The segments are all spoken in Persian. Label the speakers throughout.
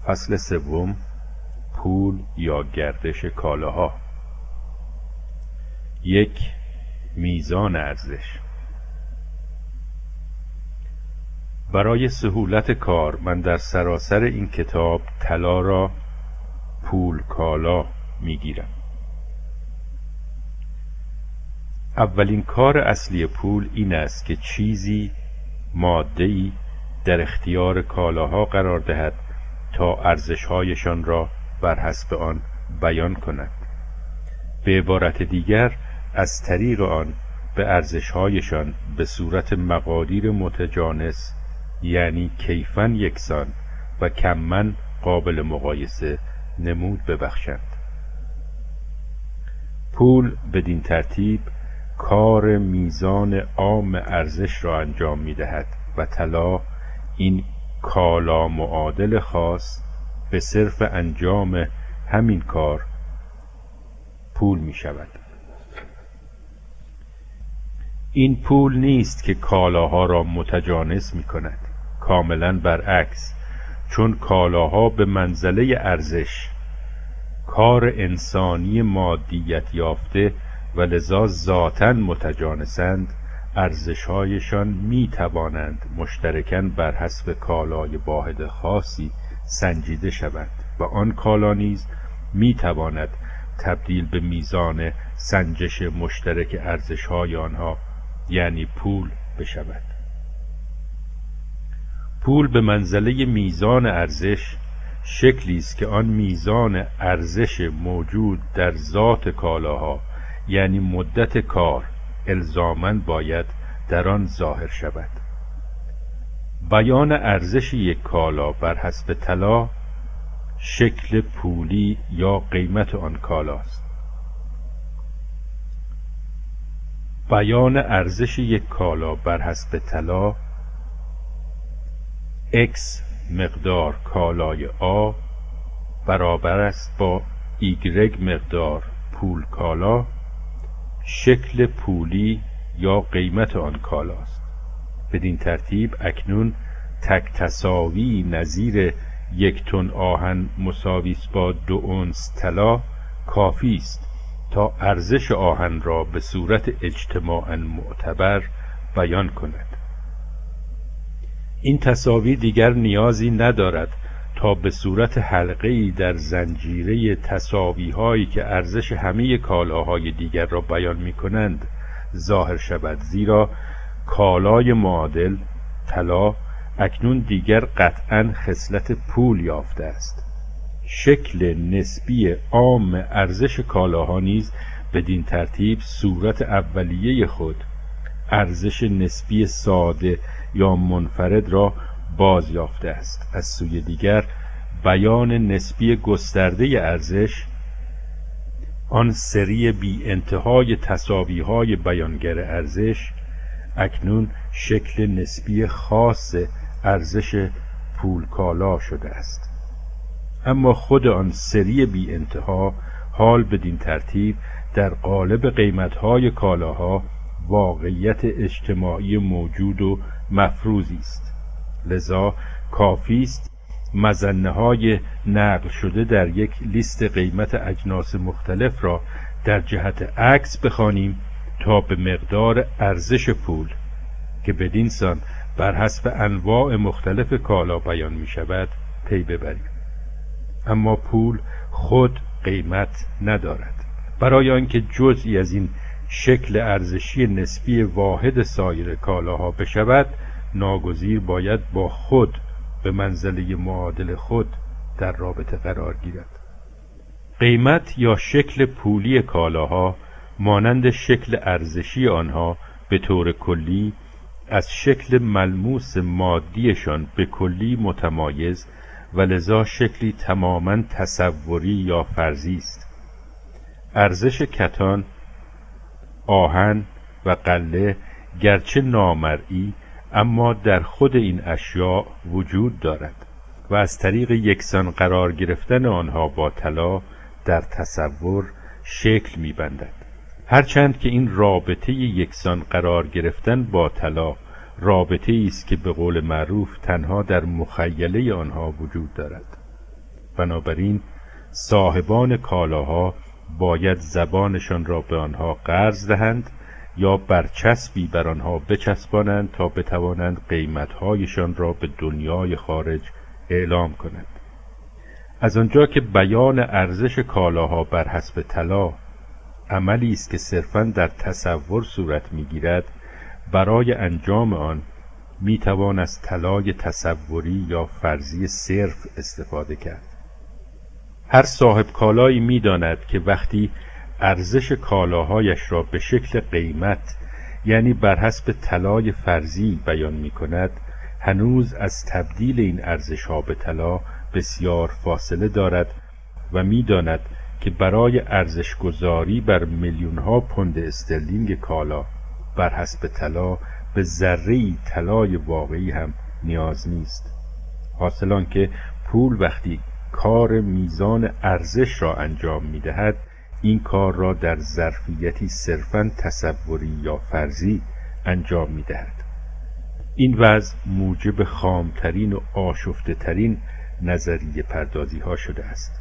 Speaker 1: فصل سوم، پول یا گردش کالاها. 1. میزان ارزش. برای سهولت کار من در سراسر این کتاب طلا را پول کالا میگیرم. اولین کار اصلی پول این است که چیزی، ماده‌ای در اختیار کالاها قرار دهد تا ارزش‌هایشان را بر حسب آن بیان کند. به عبارت دیگر از طریق آن به ارزش‌هایشان به صورت مقادیر متجانس، یعنی کیفاً یکسان و کماً قابل مقایسه، نمود ببخشند. پول بدین ترتیب کار میزان عام ارزش را انجام می‌دهد و طلا این کالا معادل خاص به صرف انجام همین کار پول می شود. این پول نیست که کالاها را متجانس می کند، کاملا برعکس، چون کالاها به منزله ارزش، کار انسانی مادیت یافته و لذا ذاتاً متجانسند، ارزش‌هایشان می توانند مشترکاً بر حسب کالای واحد خاصی سنجیده شوند و آن کالا نیز می تواند تبدیل به میزان سنجش مشترک ارزش‌های آنها، یعنی پول، بشود. پول به منزله میزان ارزش شکلی است که آن میزان ارزش موجود در ذات کالاها، یعنی مدت کار، الزاماً باید در آن ظاهر شود. بیان ارزش یک کالا بر حسب طلا شکل پولی یا قیمت آن کالاست. بیان ارزش یک کالا بر حسب طلا X مقدار کالای A برابر است با Y مقدار پول کالا، شکل پولی یا قیمت آن کالاست. بدین ترتیب اکنون تک تساوی نظیر 1 تن آهن مساوی است با 2 اونس طلا کافی است تا ارزش آهن را به صورت اجتماعاً معتبر بیان کند. این تساوی دیگر نیازی ندارد تا به صورت حلقه‌ای در زنجیره تساوی‌هایی که ارزش همه کالاهای دیگر را بیان می‌کنند ظاهر شود، زیرا کالای معادل طلا اکنون دیگر قطعاً خصلت پول یافته است. شکل نسبی عام ارزش کالاها نیز بدین ترتیب صورت اولیه خود، ارزش نسبی ساده یا منفرد، را باز یافته است. از سوی دیگر بیان نسبی گسترده ارزش، آن سری بی انتهای تساوی‌های بیانگر ارزش، اکنون شکل نسبی خاص ارزش پول کالا شده است. اما خود آن سری بی انتها حال بدین ترتیب در قالب قیمت‌های کالاها واقعیت اجتماعی موجود و مفروضی است. لذا کافی است مظنه‌های نقل شده در یک لیست قیمت اجناس مختلف را در جهت عکس بخوانیم تا به مقدار ارزش پول که بدین سان بر حسب انواع مختلف کالا بیان می شود پی ببریم. اما پول خود قیمت ندارد. برای آنکه جزئی از این شکل ارزشی نسبی واحد سایر کالاها بشود، ناگزیر باید با خود به منزله معادل خود در رابطه قرار گیرد. قیمت یا شکل پولی کالاها مانند شکل ارزشی آنها به طور کلی از شکل ملموس مادیشان به کلی متمایز و لذا شکلی تماماً تصوری یا فرضی است. ارزش کتان، آهن و غله گرچه نامرئی اما در خود این اشیاء وجود دارد و از طریق یکسان قرار گرفتن آنها با طلا در تصور شکل می‌بندد. هرچند که این رابطه یکسان قرار گرفتن با طلا رابطه است که به قول معروف تنها در مخیله آنها وجود دارد. بنابراین صاحبان کالاها باید زبانشان را به آنها قرض دهند یا برچسبی بر آنها بچسبانند تا بتوانند قیمتهایشان را به دنیای خارج اعلام کنند. از آنجا که بیان ارزش کالاها بر حسب طلا عملی است که صرفاً در تصور صورت می‌گیرد، برای انجام آن می‌توان از طلای تصوری یا فرضی صرف استفاده کرد. هر صاحب کالایی می‌داند که وقتی ارزش کالاهایش را به شکل قیمت، یعنی بر حسب طلای فرضی بیان می‌کند، هنوز از تبدیل این ارزش‌ها به طلا بسیار فاصله دارد و می‌داند که برای ارزش‌گذاری بر میلیون‌ها پوند استرلینگ کالا بر حسب طلا به ذره‌ای طلای واقعی هم نیاز نیست. حاصل آن که پول وقتی کار میزان ارزش را انجام می‌دهد، این کار را در ظرفیتی صرفاً تصوری یا فرضی انجام می‌دهد. این وضع موجب خامترین و آشفته‌ترین نظریه پردازی ها شده است.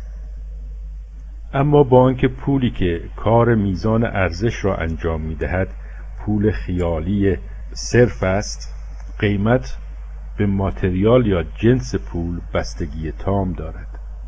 Speaker 1: اما با آنکه پولی که کار میزان ارزش را انجام می‌دهد پول خیالی صرف است، قیمت به ماتریال یا جنس پول بستگی تام دارد.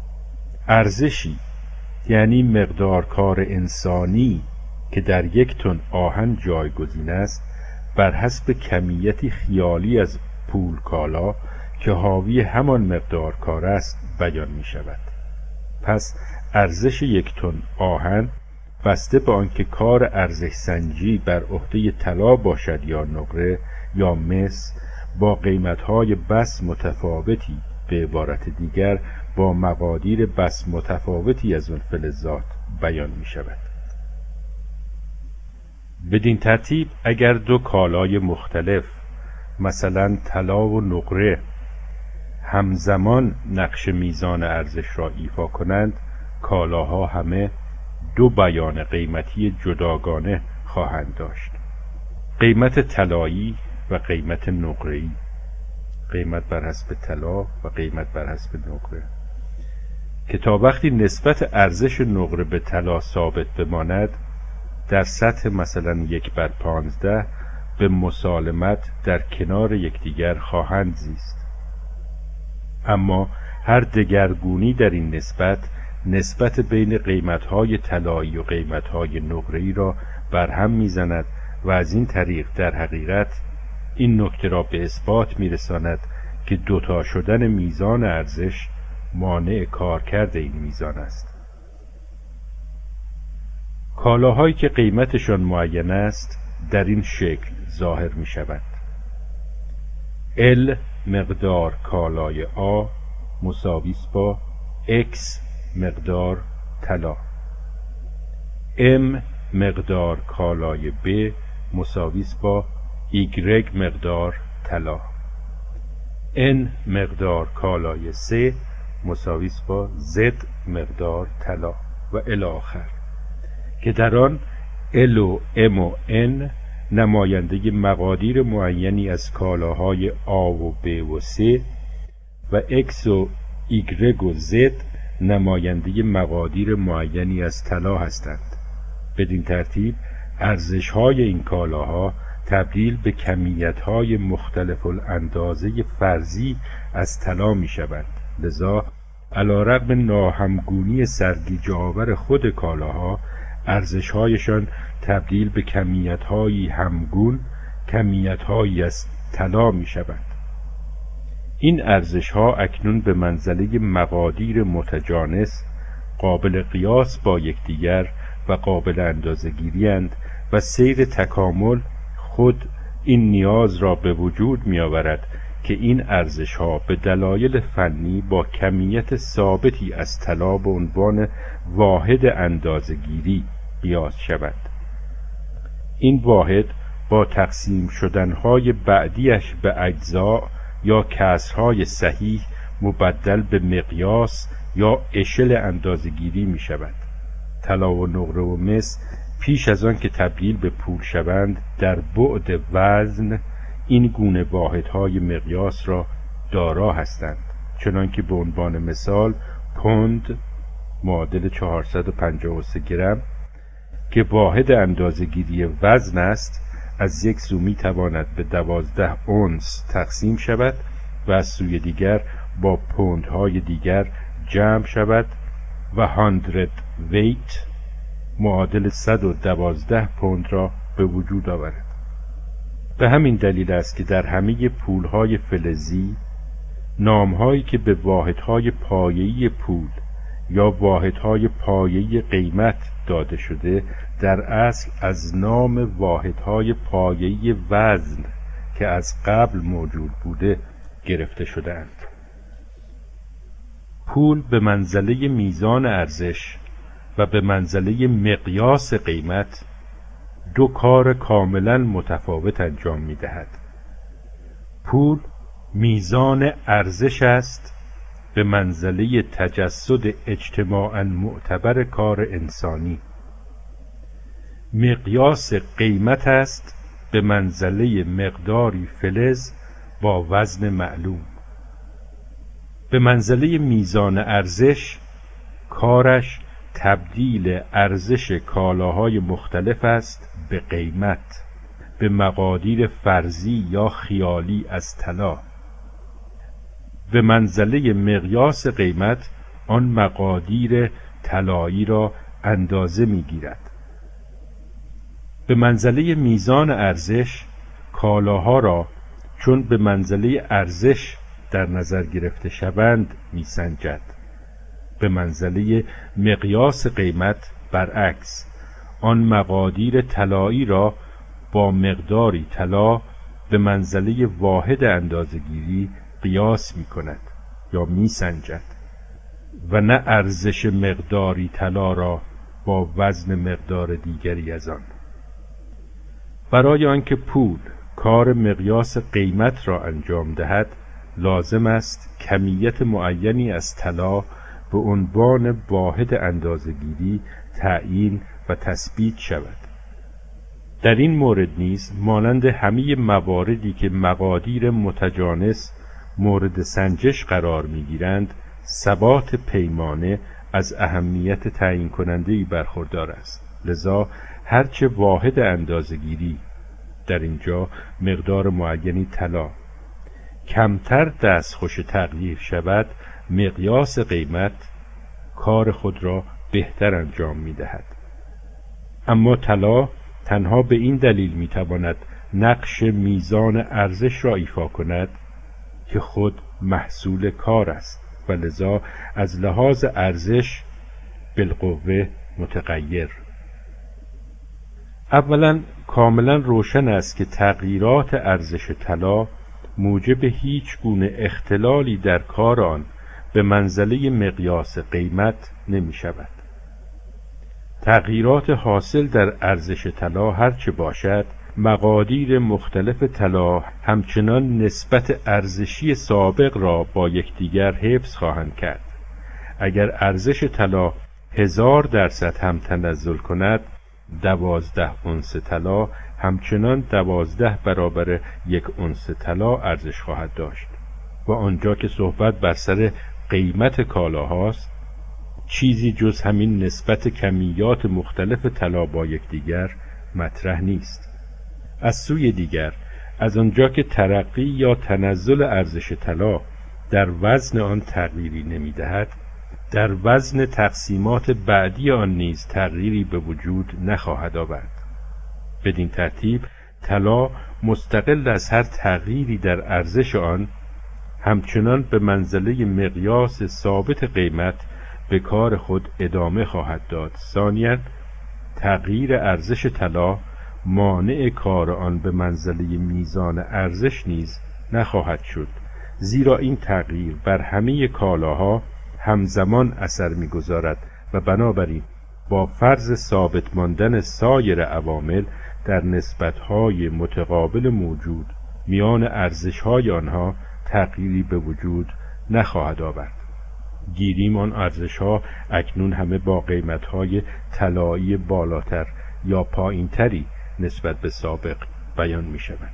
Speaker 1: ارزشی یعنی مقدار کار انسانی که در 1 تن آهن جایگزین است، بر حسب کمیتی خیالی از پول کالا که حاوی همان مقدار کار است بیان می شود. پس ارزش 1 تن آهن بسته به آنکه کار ارزش سنجی بر عهده طلا باشد یا نقره یا مس، با قیمت‌های بس متفاوتی، به عبارت دیگر با مقادیر بس متفاوتی از آن فلزات بیان می شود. بدین ترتیب اگر دو کالای مختلف، مثلا طلا و نقره، همزمان نقش میزان ارزش را ایفا کنند، کالاها همه 2 بیان قیمتی جداگانه خواهند داشت: قیمت طلایی و قیمت نقره‌ای، قیمت بر حسب طلا و قیمت بر حسب نقره، که تا وقتی نسبت ارزش نقره به طلا ثابت بماند، در سطح مثلا 1/15 به مسالمت در کنار یکدیگر خواهند زیست. اما هر دگرگونی در این نسبت بین قیمت‌های طلایی و قیمت‌های نقره‌ای را برهم می‌زند و از این طریق در حقیقت این نکته را به اثبات می‌رساند که دوتا شدن میزان ارزش مانع کارکرد این میزان است. کالاهایی که قیمتشان معین است در این شکل ظاهر می‌شوند: L مقدار کالای A مساوی است با X مقدار طلا. M مقدار کالای B مساوی است با Y مقدار طلا. N مقدار کالای C مساوی است با Z مقدار طلا و الی آخر، که در آن L و M و N نماینده مقادیر معینی از کالاهای A و B و C و X و Y و Z نماینده مقادیر معینی از طلا هستند. بدین ترتیب ارزش‌های این کالاها تبدیل به کمیت‌های مختلف الاندازه فرضی از طلا می‌شوند. لذا علی‌رغم ناهمگونی سرگیجه‌آور خود کالاها، ارزش‌هایشان تبدیل به کمیت‌هایی همگون، کمیت‌هایی از طلا می‌شوند. این ارزش‌ها اکنون به منزله مقادیر متجانس، قابل قیاس با یکدیگر و قابل اندازه‌گیری‌اند و سیر تکامل خود این نیاز را به وجود می‌آورد که این ارزش‌ها به دلایل فنی با کمیت ثابتی از طلا به عنوان واحد اندازه‌گیری قیاس شود. این واحد با تقسیم شدن‌های بعدیش به اجزا یا کسرهای صحیح مبدل به مقیاس یا اشل اندازه‌گیری می شود. طلا و نقره و مس پیش از آن که تبدیل به پول شوند، در بعد وزن این گونه واحدهای مقیاس را دارا هستند. چنانکه به عنوان مثال پوند معادل 453 گرم که واحد اندازه‌گیری وزن است، از یک سو می تواند به 12 اونس تقسیم شود و از سوی دیگر با پوندهای دیگر جمع شود و 100 ویت معادل 112 پوند را به وجود آورد. به همین دلیل است که در همه پولهای فلزی نامهایی که به واحدهای پایه‌ای پول یا واحدهای پایه‌ای قیمت داده شده در اصل از نام واحدهای پایه‌ای وزن که از قبل موجود بوده گرفته شده‌اند. پول به منزله میزان ارزش و به منزله مقیاس قیمت دو کار کاملا متفاوت انجام می‌دهد. پول میزان ارزش است به منزله تجسد اجتماعاً معتبر کار انسانی. مقیاس قیمت است به منزله مقداری فلز با وزن معلوم. به منزله میزان ارزش کارش تبدیل ارزش کالاهای مختلف است به قیمت، به مقادیر فرضی یا خیالی از طلا. به منزله مقیاس قیمت آن مقادیر طلایی را اندازه می‌گیرد. به منزله میزان ارزش کالاها را چون به منزله ارزش در نظر گرفته شوند می‌سنجد. به منزله مقیاس قیمت برعکس آن مقادیر طلایی را با مقداری طلا به منزله واحد اندازه‌گیری قیاس می‌کند یا می‌سنجد و نه ارزش مقداری طلا را با وزن مقدار دیگری از آن. برای آنکه پول کار مقیاس قیمت را انجام دهد لازم است کمیت معینی از طلا به عنوان واحد اندازه‌گیری تعیین و تثبیت شود. در این مورد نیز مانند همه مواردی که مقادیر متجانس مورد سنجش قرار می‌گیرند، ثبات پیمانه از اهمیت تعیین کننده‌ای برخوردار است. لذا هرچه واحد اندازه‌گیری در اینجا مقدار معینی طلا کمتر دستخوش تغییر شود، مقیاس قیمت کار خود را بهتر انجام می‌دهد. اما طلا تنها به این دلیل می‌تواند نقش میزان ارزش را ایفا کند که خود محصول کار است و لذا از لحاظ ارزش بالقوه متغیر. اولا کاملا روشن است که تغییرات ارزش طلا موجب هیچ گونه اختلالی در کار آن به منزله مقیاس قیمت نمی شود. تغییرات حاصل در ارزش طلا هرچه باشد، مقادیر مختلف طلا همچنان نسبت ارزشی سابق را با یکدیگر حفظ خواهند کرد. اگر ارزش طلا 1000% هم تنزل کند، 12 اونس طلا همچنان 12 برابر 1 اونس طلا ارزش خواهد داشت و آنجا که صحبت بر سر قیمت کالاهاست، چیزی جز همین نسبت کمیات مختلف طلا با یکدیگر مطرح نیست. از سوی دیگر از آنجا که ترقی یا تنزل ارزش طلا در وزن آن تغییری نمی‌دهد، در وزن تقسیمات بعدی آن نیز تغییری به وجود نخواهد آورد. بدین ترتیب طلا مستقل از هر تغییری در ارزش آن همچنان به منزله مقیاس ثابت قیمت به کار خود ادامه خواهد داد. ثانیاً تغییر ارزش طلا مانع کار آن به منزله میزان ارزش نیز نخواهد شد، زیرا این تغییر بر همه کالاها همزمان اثر می‌گذارد و بنابراین با فرض ثابت ماندن سایر عوامل در نسبت‌های متقابل موجود میان ارزش‌های آنها تغییری به وجود نخواهد آورد. گیریم آن ارزش‌ها اکنون همه با قیمت‌های طلایی بالاتر یا پایینتری نسبت به سابق بیان می‌شوند.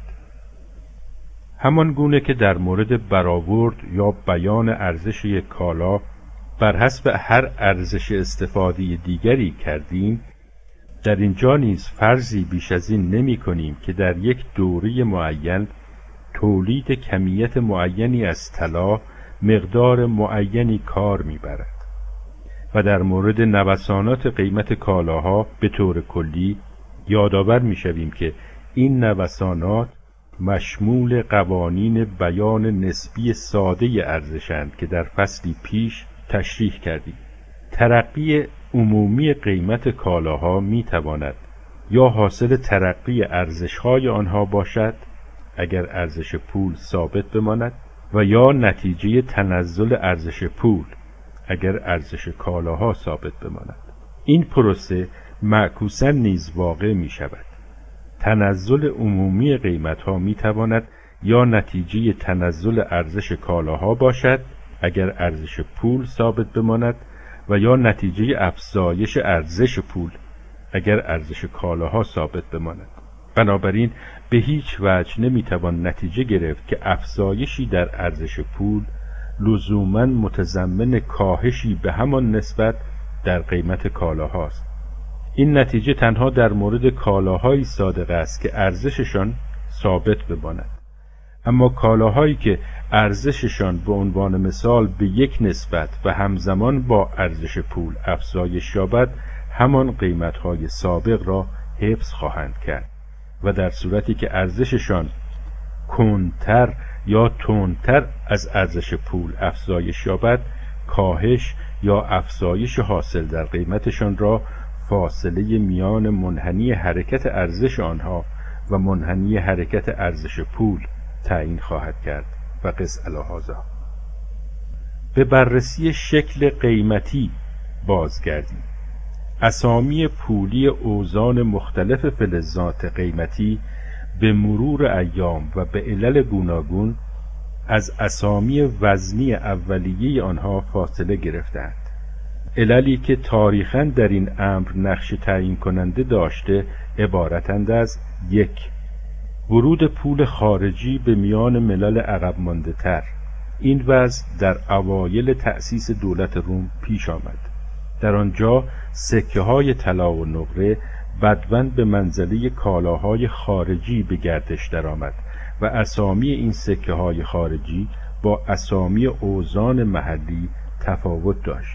Speaker 1: همان گونه که در مورد برآورد یا بیان ارزش یک کالا بر حسب هر ارزش استفاده دیگری کردیم، در اینجا نیز فرضی بیش از این نمی کنیم که در یک دوره معین تولید کمیت معینی از طلا مقدار معینی کار میبرد و در مورد نوسانات قیمت کالاها به طور کلی یادآور میشویم که این نوسانات مشمول قوانین بیان نسبی ساده ارزشند که در فصلی پیش تشریح کردیم. ترقی عمومی قیمت کالاها میتواند یا حاصل ترقی ارزش‌های آنها باشد اگر ارزش پول ثابت بماند و یا نتیجه تنزل ارزش پول اگر ارزش کالاها ثابت بماند. این پروسه معکوساً نیز واقع می شود. تنزل عمومی قیمت‌ها می تواند یا نتیجه تنزل ارزش کالاها باشد اگر ارزش پول ثابت بماند و یا نتیجه افزایش ارزش پول اگر ارزش کالاها ثابت بماند. بنابراین به هیچ وجه نمیتوان نتیجه گرفت که افزایشی در ارزش پول لزوماً متضمن کاهشی به همان نسبت در قیمت کالاهاست. این نتیجه تنها در مورد کالاهایی صادق است که ارزششان ثابت بماند. اما کالاهایی که ارزششان به عنوان مثال به یک نسبت و همزمان با ارزش پول افزایش یابد، همان قیمت‌های سابق را حفظ خواهند کرد و در صورتی که ارزششان کندتر یا تندتر از ارزش پول افزایش یابد، کاهش یا افزایش حاصل در قیمتشان را فاصله میان منحنی حرکت ارزش آنها و منحنی حرکت ارزش پول تعیین خواهد کرد و قس علی هذا. به بررسی شکل قیمتی بازگردیم. اسامی پولی اوزان مختلف فلزات قیمتی به مرور ایام و به علل گوناگون از اسامی وزنی اولیه آنها فاصله گرفتند. عللی که تاریخاً در این امر نقش تعیین کننده داشته عبارتند از: 1. ورود پول خارجی به میان ملل عقب مانده تر. این وضع در اوایل تأسیس دولت روم پیش آمد. در آنجا سکه های طلا و نقره بدواً به منزله کالاهای خارجی به گردش درآمد و اسامی این سکه های خارجی با اسامی اوزان محلی تفاوت داشت.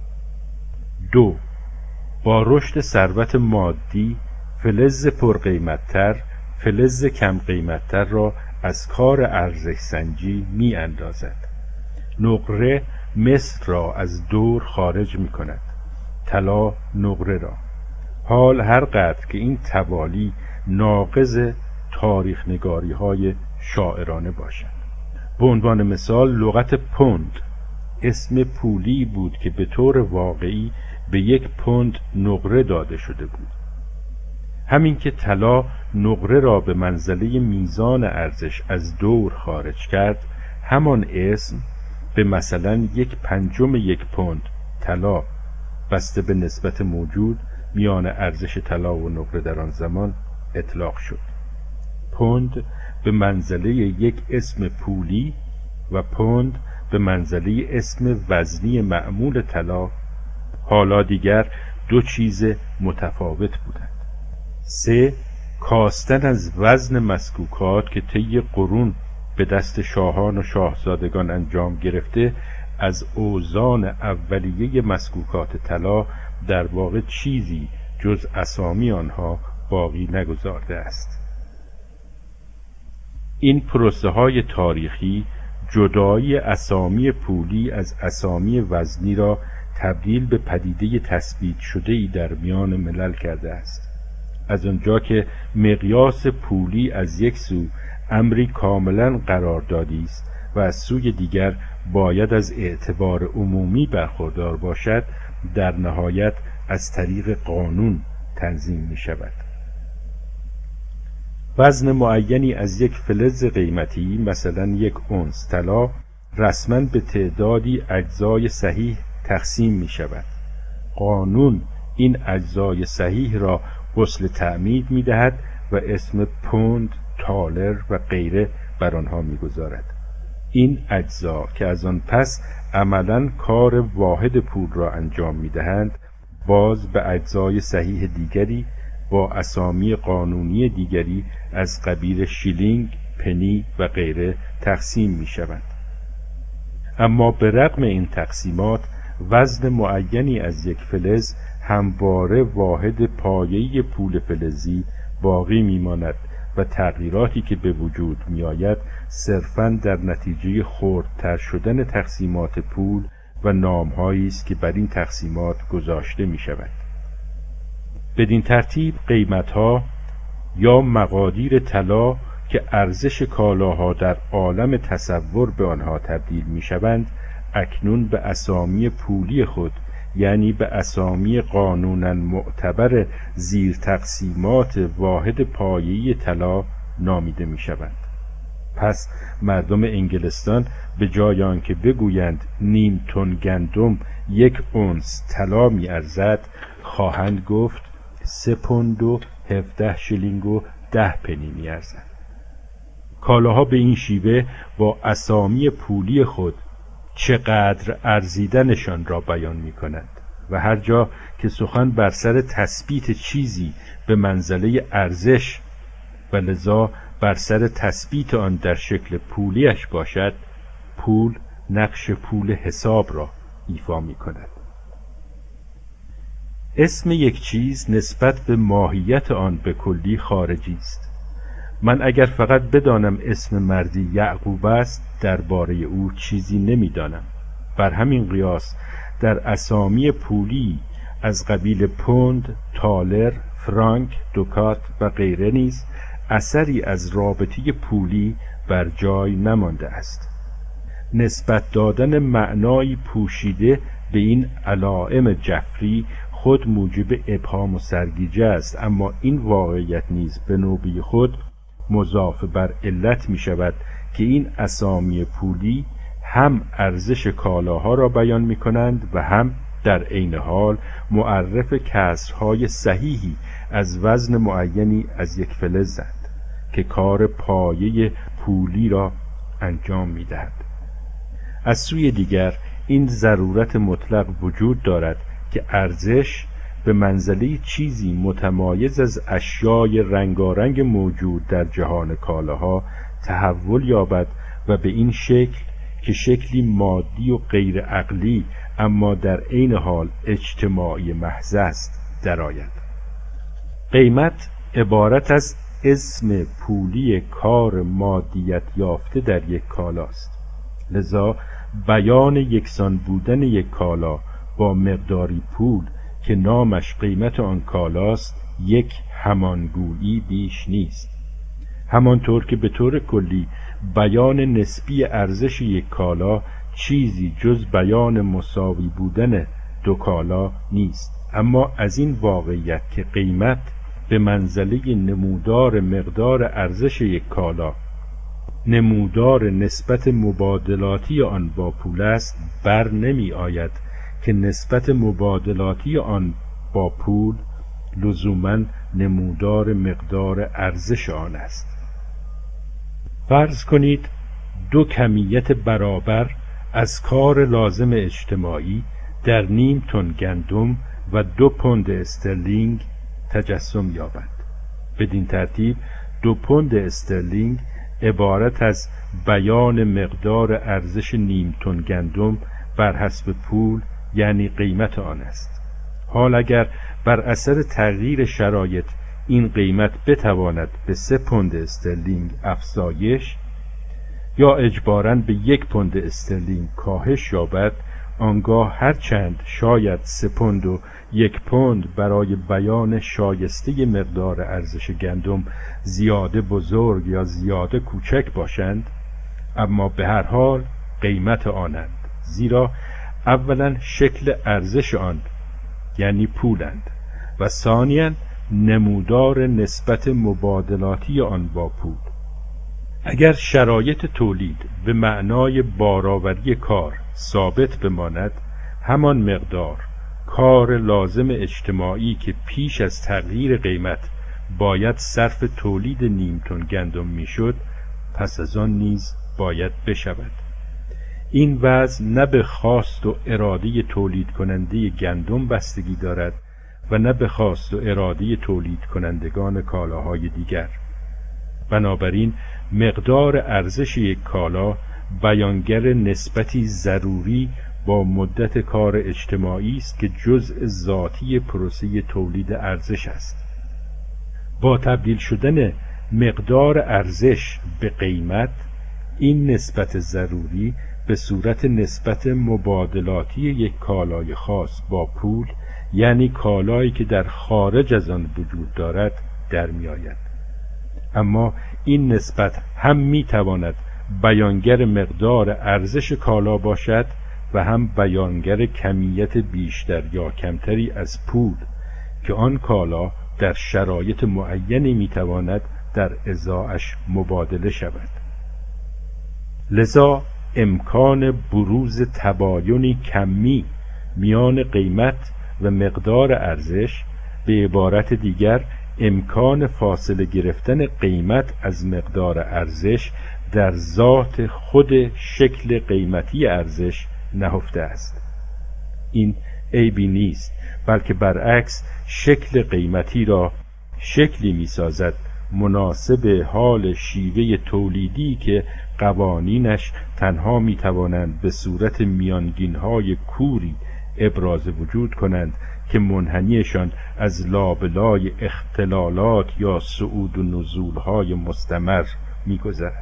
Speaker 1: 2. با رشد ثروت مادی، فلز پرقیمت‌تر فلز کم قیمت‌تر را از کار ارزش سنجی می اندازد. نقره مصر را از دور خارج می کند، طلا نقره را. حال هر قدر که این توالی ناقض تاریخ نگاری های شاعرانه باشد. به عنوان مثال لغت پوند اسم پولی بود که به طور واقعی به 1 پوند نقره داده شده بود. همین که طلا نقره را به منزله میزان ارزش از دور خارج کرد، همان اسم به مثلا 1/5 1 پوند طلا بسته به نسبت موجود میان ارزش طلا و نقره در آن زمان اطلاق شد. پوند به منزله یک اسم پولی و پوند به منزله اسم وزنی معمول طلا حالا دیگر دو چیز متفاوت بودند. 3. کاستن از وزن مسکوکات که طی قرون به دست شاهان و شاهزادگان انجام گرفته، از اوزان اولیه مسکوکات طلا در واقع چیزی جز اسامی آنها باقی نگذارده است. این پروسه های تاریخی جدایی اسامی پولی از اسامی وزنی را تبدیل به پدیده تثبیت شده‌ای در میان ملل کرده است. از آنجا که مقیاس پولی از یک سو امری کاملا قراردادی است و از سوی دیگر باید از اعتبار عمومی برخوردار باشد، در نهایت از طریق قانون تنظیم می شود. وزن معینی از یک فلز قیمتی، مثلا 1 اونس طلا، رسما به تعدادی اجزای صحیح تقسیم می شود. قانون این اجزای صحیح را غسل تعمید می دهد و اسم پوند، تالر و غیره بر آنها می گذارد. این اجزا که از آن پس عملاً کار واحد پول را انجام می‌دهند، باز به اجزای صحیح دیگری با اسامی قانونی دیگری از قبیل شیلینگ، پنی و غیره تقسیم می‌شوند. اما به رغم این تقسیمات، وزن معینی از یک فلز همواره واحد پایه‌ای پول فلزی باقی می‌ماند و تغییراتی که به وجود می‌آید صرفاً در نتیجه خردتر شدن تقسیمات پول و نام‌هایی است که بر این تقسیمات گذاشته می‌شود. بدین ترتیب قیمت‌ها یا مقادیر طلا که ارزش کالاها در عالم تصور به آنها تبدیل می‌شوند، اکنون به اسامی پولی خود، یعنی به اسامی قانوناً معتبر زیر تقسیمات واحد پایه‌ای طلا نامیده می‌شوند. پس مردم انگلستان به جای آنکه بگویند نیم تن گندم 1 اونس طلا می‌ارزد، خواهند گفت 3 پوند و 17 شیلینگ و 10 پنی می‌ارزد. کالاها به این شیوه با اسامی پولی خود چقدر ارزیدنشان را بیان می‌کنند و هر جا که سخن بر سر تثبیت چیزی به منزله ارزش و لذا بر سر تثبیت آن در شکل پولیش باشد، پول نقش پول حساب را ایفا می‌کند. اسم یک چیز نسبت به ماهیت آن به کلی خارجی است. من اگر فقط بدانم اسم مردی یعقوب است، درباره او چیزی نمیدانم. بر همین قیاس در اسامی پولی از قبیل پوند، تالر، فرانک، دوکات و غیره نیز اثری از رابطه پولی بر جای نمانده است. نسبت دادن معنایی پوشیده به این علائم جفری خود موجب ابهام و سرگیجه است، اما این واقعیت نیز به نوبه خود مضاف بر علت می شود که این اسامی پولی هم ارزش کالاها را بیان می کنند و هم در عین حال معرف کسرهای صحیحی از وزن معینی از یک فلزند که کار پایه پولی را انجام می دهد. از سوی دیگر این ضرورت مطلق وجود دارد که ارزش به منزله چیزی متمایز از اشیای رنگارنگ موجود در جهان کالاها تحول یابد و به این شکل که شکلی مادی و غیر عقلی اما در عین حال اجتماعی محض است درآید. قیمت عبارت از اسم پولی کار مادیت یافته در یک کالاست. لذا بیان یکسان بودن یک کالا با مقداری پول که نامش قیمت آن کالاست یک همانگویی بیش نیست. همانطور که به طور کلی بیان نسبی ارزش یک کالا چیزی جز بیان مساوی بودن دو کالا نیست، اما از این واقعیت که قیمت به منزله نمودار مقدار ارزش یک کالا نمودار نسبت مبادلاتی آن با پول است، بر نمی آید که نسبت مبادلاتی آن با پول لزوماً نمودار مقدار ارزش آن است. فرض کنید دو کمیت برابر از کار لازم اجتماعی در نیم تن گندم و 2 پوند استرلینگ تجسم یابند. بدین ترتیب 2 پوند استرلینگ عبارت از بیان مقدار ارزش نیم تن گندم بر حسب پول یعنی قیمت آن است. حال اگر بر اثر تغییر شرایط این قیمت بتواند به 3 پوند استرلینگ افزایش یا اجباراً به 1 پوند استرلینگ کاهش یابد، آنگاه هرچند شاید 3 پوند و 1 پوند برای بیان شایسته مقدار ارزش گندم زیاده بزرگ یا زیاده کوچک باشند، اما به هر حال قیمت آنند، زیرا اولا شکل ارزش آن یعنی پولند و ثانیاً نمودار نسبت مبادلاتی آن با پول. اگر شرایط تولید به معنای بارآوری کار ثابت بماند، همان مقدار کار لازم اجتماعی که پیش از تغییر قیمت باید صرف تولید نیم تن گندم میشد، پس از آن نیز باید بشود. این وضع نه به خواست و اراده تولید کننده گندم بستگی دارد و نه به خواست و اراده تولید کنندگان کالاهای دیگر. بنابراین مقدار ارزش یک کالا بیانگر نسبتی ضروری با مدت کار اجتماعی است که جزء ذاتی پروسه تولید ارزش است. با تبدیل شدن مقدار ارزش به قیمت، این نسبت ضروری به صورت نسبت مبادلاتی یک کالای خاص با پول، یعنی کالایی که در خارج از آن وجود دارد، در می آید. اما این نسبت هم می تواند بیانگر مقدار ارزش کالا باشد و هم بیانگر کمیت بیشتر یا کمتری از پول که آن کالا در شرایط معینی می تواند در ازاعش مبادله شود. لذا امکان بروز تباینی کمی میان قیمت و مقدار ارزش، به عبارت دیگر امکان فاصله گرفتن قیمت از مقدار ارزش، در ذات خود شکل قیمتی ارزش نهفته است. این عیبی نیست، بلکه برعکس شکل قیمتی را شکلی می سازد مناسب حال شیوه تولیدی که قوانینش تنها می توانند به صورت میانگین‌های کوری ابراز وجود کنند که منحنیشان از لابلای اختلالات یا صعود و نزول‌های مستمر می‌گذرد.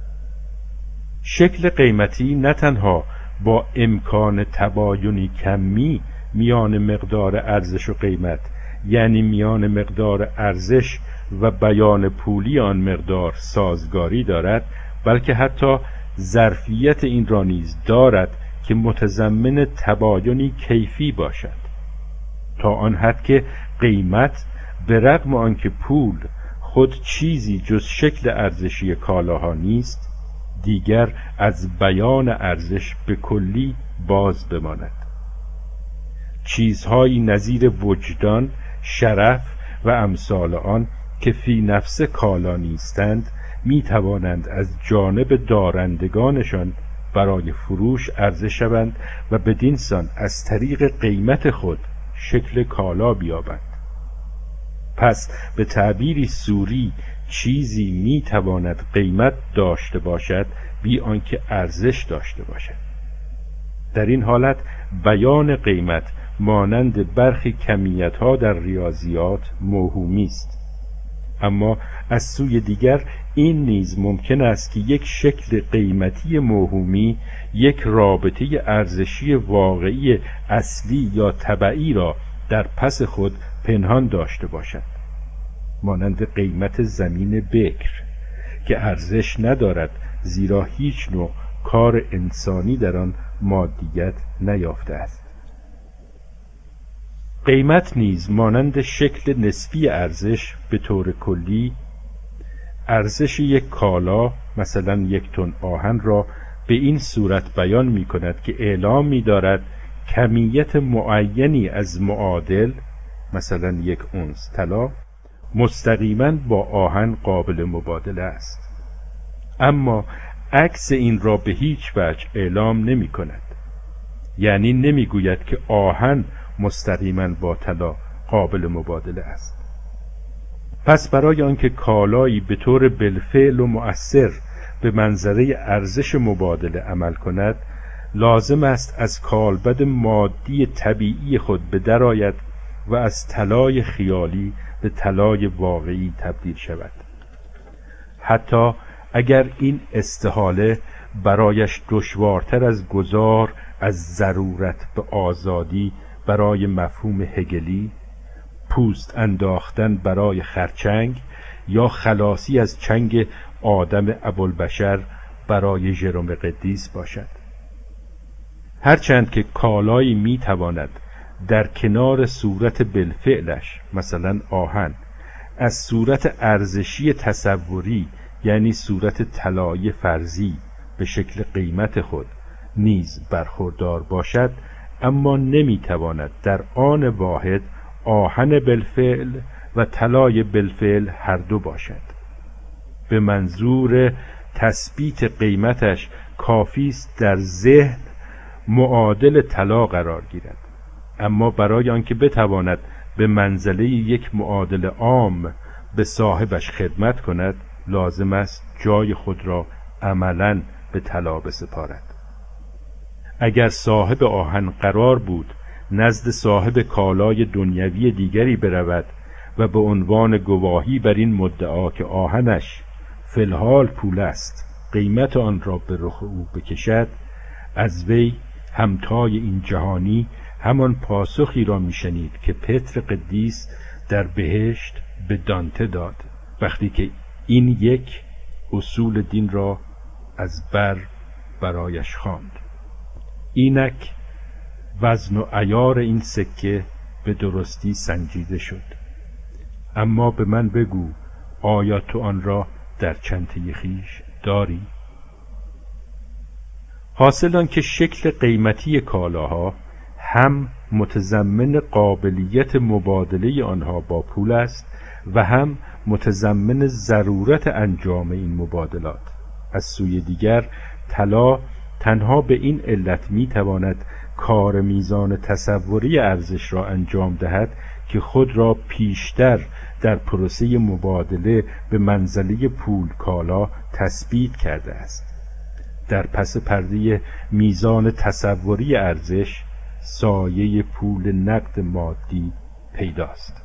Speaker 1: شکل قیمتی نه تنها با امکان تباینی کمی میان مقدار ارزش و قیمت، یعنی میان مقدار ارزش و بیان پولی آن مقدار سازگاری دارد، بلکه حتی ظرفیت این را نیز دارد که متضمن تباینی کیفی باشد، تا آن حد که قیمت به رغم آنکه پول خود چیزی جز شکل ارزشی کالاها نیست، دیگر از بیان ارزش به کلی باز بماند. چیزهایی نظیر وجدان، شرف و امثال آن که فی نفس کالا نیستند، می توانند از جانب دارندگانشان برای فروش عرضه شوند و بدین سان از طریق قیمت خود شکل کالا بیابند. پس به تعبیری سوری چیزی می تواند قیمت داشته باشد بی آنکه ارزش داشته باشد. در این حالت بیان قیمت مانند برخی کمیت‌ها در ریاضیات موهومی است. اما از سوی دیگر این نیز ممکن است که یک شکل قیمتی موهومی یک رابطه ارزشی واقعی اصلی یا تبعی را در پس خود پنهان داشته باشد، مانند قیمت زمین بکر که ارزش ندارد، زیرا هیچ نوع کار انسانی در آن مادیت نیافته است. قیمت نیز مانند شکل نسبی ارزش به طور کلی ارزش یک کالا، مثلا 1 تن آهن را به این صورت بیان می کند که اعلام می دارد کمیت معینی از معادل، مثلا 1 اونس طلا، مستقیما با آهن قابل مبادله است. اما عکس این را به هیچ وجه اعلام نمی کند، یعنی نمی گوید که آهن مستقیما با طلا قابل مبادله است. پس برای آنکه کالایی به طور بالفعل و مؤثر به منظره ارزش مبادله عمل کند، لازم است از کالبد مادی طبیعی خود به در آید و از طلای خیالی به طلای واقعی تبدیل شود، حتی اگر این استحاله برایش دشوارتر از گذار از ضرورت به آزادی برای مفهوم هگلی، پوست انداختن برای خرچنگ یا خلاصی از چنگ آدم ابوالبشر برای ژروم قدیس باشد. هرچند که کالایی می تواند در کنار صورت بالفعلش، مثلا آهن، از صورت ارزشی تصوری، یعنی صورت طلایی فرضی، به شکل قیمت خود نیز برخوردار باشد، اما نمیتواند در آن واحد آهن بالفعل و طلای بالفعل هر دو باشد. به منظور تثبیت قیمتش کافی است در ذهن معادل طلا قرار گیرد، اما برای آنکه بتواند به منزله یک معادل عام به صاحبش خدمت کند لازم است جای خود را عملاً به طلا بسپارد. اگر صاحب آهن قرار بود نزد صاحب کالای دنیوی دیگری برود و به عنوان گواهی بر این مدعا که آهنش فی الحال پول است قیمت آن را به رخ او بکشد، از وی همتای این جهانی همان پاسخی را میشنید که پتر قدیس در بهشت به دانته داد وقتی که این یک اصول دین را از بر برایش خواند: اینک وزن و عیار این سکه به درستی سنجیده شد، اما به من بگو آیا تو آن را در چنته خویش داری؟ حاصل آن که شکل قیمتی کالاها هم متضمن قابلیت مبادله آنها با پول است و هم متضمن ضرورت انجام این مبادلات. از سوی دیگر طلا تنها به این علت میتواند کار میزان تصوری ارزش را انجام دهد که خود را پیشتر در پروسه مبادله به منزله پول کالا تثبیت کرده است. در پس پرده میزان تصوری ارزش سایه پول نقد مادی پیداست.